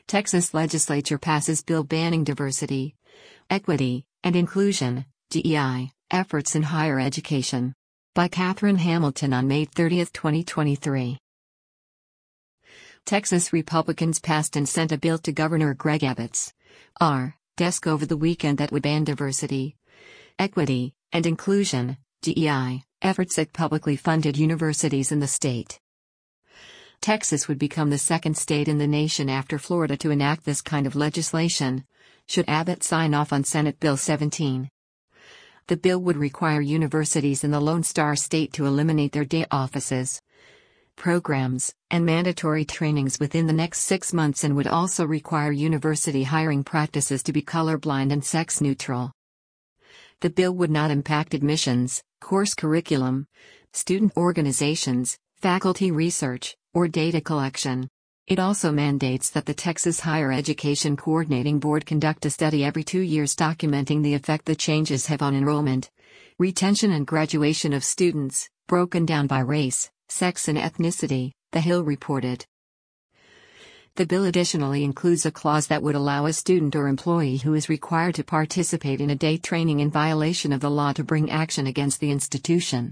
Texas legislature passes bill banning diversity, equity, and inclusion (DEI) efforts in higher education. By Catherine Hamilton on May 30, 2023. Texas Republicans passed and sent a bill to Governor Greg Abbott's desk over the weekend that would ban diversity, equity, and inclusion (DEI) efforts at publicly funded universities in the state. Texas would become the second state in the nation after Florida to enact this kind of legislation, should Abbott sign off on Senate Bill 17. The bill would require universities in the Lone Star State to eliminate their day offices, programs, and mandatory trainings within the next 6 months, and would also require university hiring practices to be colorblind and sex-neutral. The bill would not impact admissions, course curriculum, student organizations, faculty research, or data collection. It also mandates that the Texas Higher Education Coordinating Board conduct a study every 2 years documenting the effect the changes have on enrollment, retention, and graduation of students, broken down by race, sex, and ethnicity, The Hill reported. The bill additionally includes a clause that would allow a student or employee who is required to participate in a day training in violation of the law to bring action against the institution.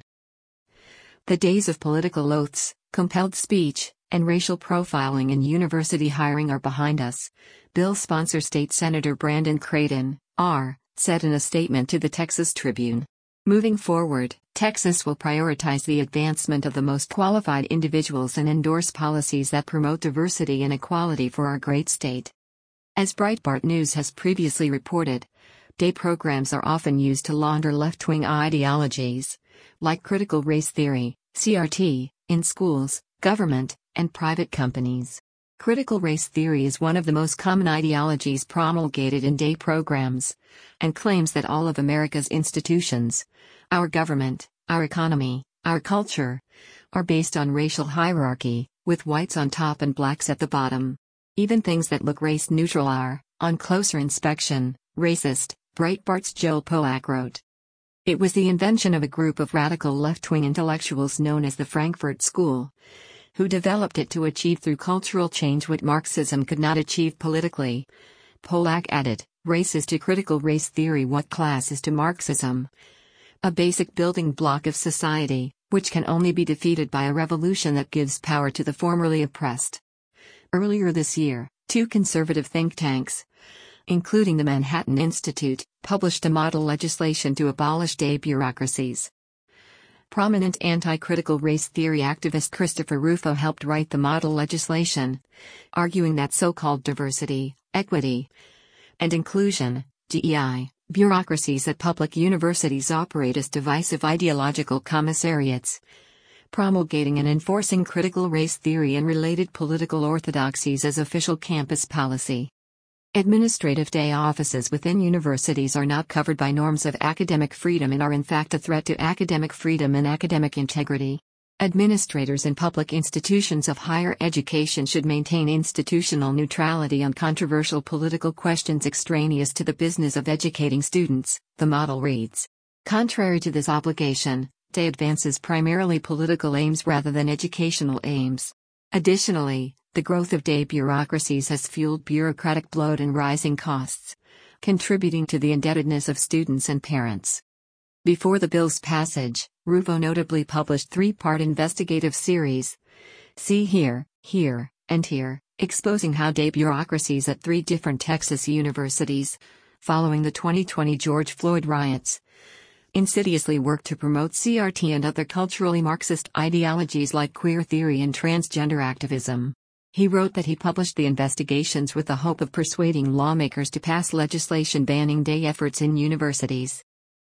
The days of political oaths, compelled speech, and racial profiling in university hiring are behind us, bill sponsor State Senator Brandon Creighton, said in a statement to the Texas Tribune. Moving forward, Texas will prioritize the advancement of the most qualified individuals and endorse policies that promote diversity and equality for our great state. As Breitbart News has previously reported, day programs are often used to launder left-wing ideologies, like critical race theory, CRT, in schools, government, and private companies. Critical race theory is one of the most common ideologies promulgated in day programs, and claims that all of America's institutions, our government, our economy, our culture, are based on racial hierarchy, with whites on top and blacks at the bottom. Even things that look race-neutral are, on closer inspection, racist, Breitbart's Joel Pollack wrote. It was the invention of a group of radical left-wing intellectuals known as the Frankfurt School, who developed it to achieve through cultural change what Marxism could not achieve politically. Pollack added, race is to critical race theory what class is to Marxism. A basic building block of society, which can only be defeated by a revolution that gives power to the formerly oppressed. Earlier this year, 2 conservative think tanks, including the Manhattan Institute, published a model legislation to abolish day bureaucracies. Prominent anti-critical race theory activist Christopher Rufo helped write the model legislation, arguing that so-called diversity, equity, and inclusion, DEI, bureaucracies at public universities operate as divisive ideological commissariats, promulgating and enforcing critical race theory and related political orthodoxies as official campus policy. Administrative day offices within universities are not covered by norms of academic freedom and are in fact a threat to academic freedom and academic integrity. Administrators in public institutions of higher education should maintain institutional neutrality on controversial political questions extraneous to the business of educating students, the model reads. Contrary to this obligation, day advances primarily political aims rather than educational aims. Additionally, the growth of day bureaucracies has fueled bureaucratic bloat and rising costs, contributing to the indebtedness of students and parents. Before the bill's passage, Rufo notably published 3-part investigative series, See Here, Here, and Here, exposing how day bureaucracies at 3 different Texas universities, following the 2020 George Floyd riots, insidiously worked to promote CRT and other culturally Marxist ideologies like queer theory and transgender activism. He wrote that he published the investigations with the hope of persuading lawmakers to pass legislation banning day efforts in universities.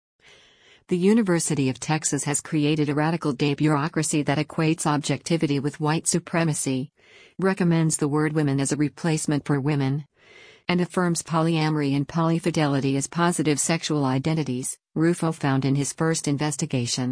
The University of Texas has created a radical day bureaucracy that equates objectivity with white supremacy, recommends the word women as a replacement for women, and affirms polyamory and polyfidelity as positive sexual identities, Rufo found in his first investigation.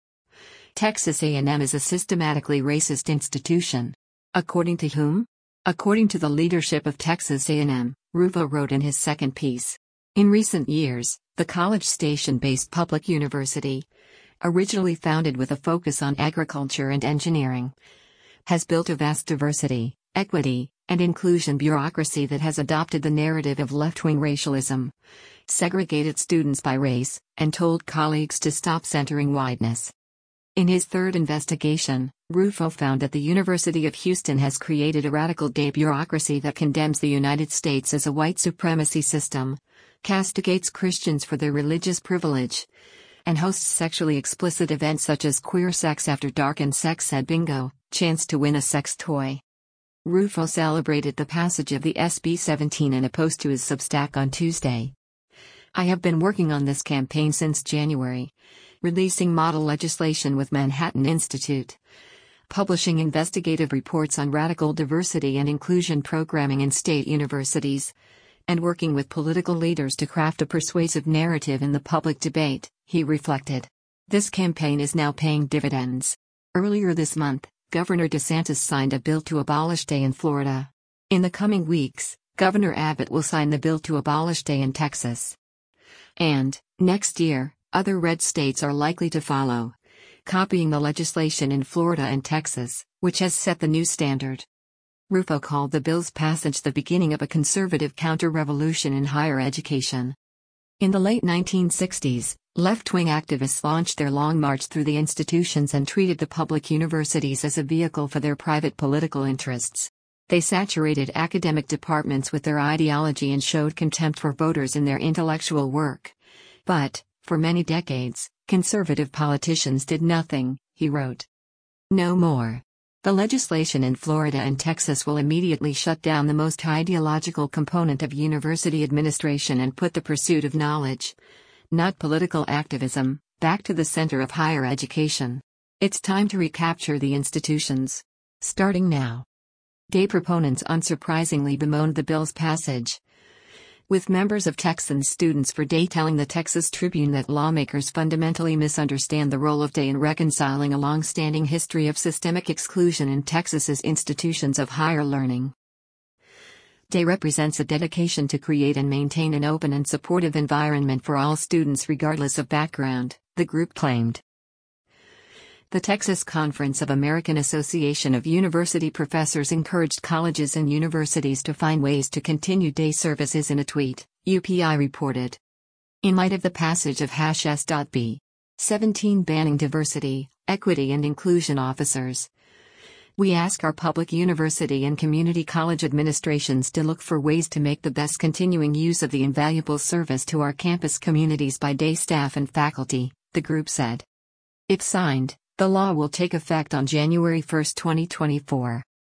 Texas A&M is a systematically racist institution. According to whom? According to the leadership of Texas A&M, Rufo wrote in his second piece. In recent years, the College Station-based public university, originally founded with a focus on agriculture and engineering, has built a vast diversity, equity, and inclusion bureaucracy that has adopted the narrative of left-wing racialism, segregated students by race, and told colleagues to stop centering whiteness. In his third investigation, Rufo found that the University of Houston has created a radical gay bureaucracy that condemns the United States as a white supremacy system, castigates Christians for their religious privilege, and hosts sexually explicit events such as queer sex after dark and sex ed bingo, chance to win a sex toy. Rufo celebrated the passage of the SB 17 in a post to his Substack on Tuesday. "I have been working on this campaign since January, releasing model legislation with Manhattan Institute, publishing investigative reports on radical diversity and inclusion programming in state universities, and working with political leaders to craft a persuasive narrative in the public debate," he reflected. This campaign is now paying dividends. Earlier this month, Governor DeSantis signed a bill to abolish Day in Florida. In the coming weeks, Governor Abbott will sign the bill to abolish Day in Texas. And, next year, other red states are likely to follow, copying the legislation in Florida and Texas, which has set the new standard. Rufo called the bill's passage the beginning of a conservative counter-revolution in higher education. In the late 1960s, left-wing activists launched their long march through the institutions and treated the public universities as a vehicle for their private political interests. They saturated academic departments with their ideology and showed contempt for voters in their intellectual work. But, for many decades, conservative politicians did nothing, he wrote. No more. The legislation in Florida and Texas will immediately shut down the most ideological component of university administration and put the pursuit of knowledge, not political activism, back to the center of higher education. It's time to recapture the institutions. Starting now. Day proponents unsurprisingly bemoaned the bill's passage, with members of Texan Students for Day telling the Texas Tribune that lawmakers fundamentally misunderstand the role of Day in reconciling a long-standing history of systemic exclusion in Texas's institutions of higher learning. Day represents a dedication to create and maintain an open and supportive environment for all students regardless of background, the group claimed. The Texas Conference of American Association of University Professors encouraged colleges and universities to find ways to continue day services in a tweet, UPI reported. In light of the passage of #S.B. 17 banning diversity, equity and inclusion officers, we ask our public university and community college administrations to look for ways to make the best continuing use of the invaluable service to our campus communities by day staff and faculty, the group said. If signed, the law will take effect on January 1, 2024.